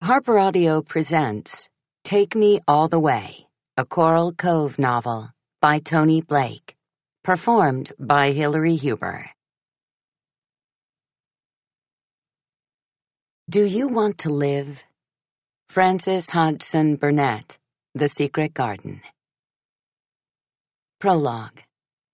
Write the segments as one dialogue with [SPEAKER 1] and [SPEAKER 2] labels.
[SPEAKER 1] Harper Audio presents Take Me All the Way, a Coral Cove novel by Tony Blake, performed by Hillary Huber. Do You Want to Live? Frances Hodgson Burnett, The Secret Garden. Prologue.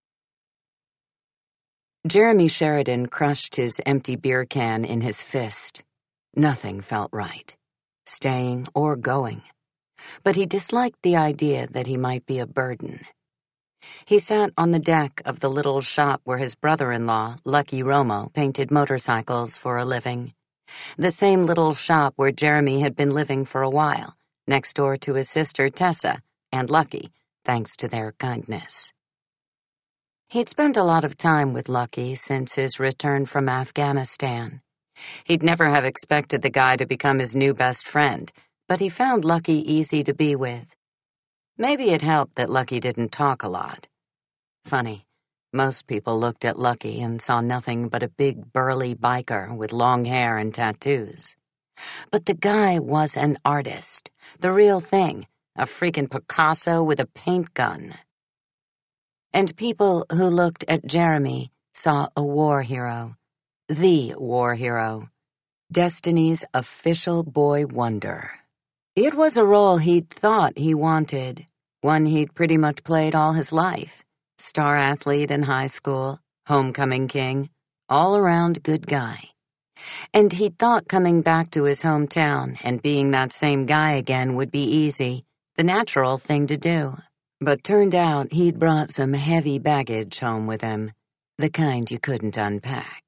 [SPEAKER 1] Jeremy Sheridan crushed his empty beer can in his fist. Nothing felt right, staying or going. But he disliked the idea that he might be a burden. He sat on the deck of the little shop where his brother-in-law, Lucky Romo, painted motorcycles for a living. The same little shop where Jeremy had been living for a while, next door to his sister Tessa and Lucky, thanks to their kindness. He'd spent a lot of time with Lucky since his return from Afghanistan. He'd never have expected the guy to become his new best friend, but he found Lucky easy to be with. Maybe it helped that Lucky didn't talk a lot. Funny, most people looked at Lucky and saw nothing but a big burly biker with long hair and tattoos. But the guy was an artist, the real thing, a freaking Picasso with a paint gun. And people who looked at Jeremy saw a war hero, the war hero, Destiny's official boy wonder. It was a role he'd thought he wanted, one he'd pretty much played all his life. Star athlete in high school, homecoming king, all-around good guy. And he'd thought coming back to his hometown and being that same guy again would be easy, the natural thing to do. But turned out he'd brought some heavy baggage home with him, the kind you couldn't unpack.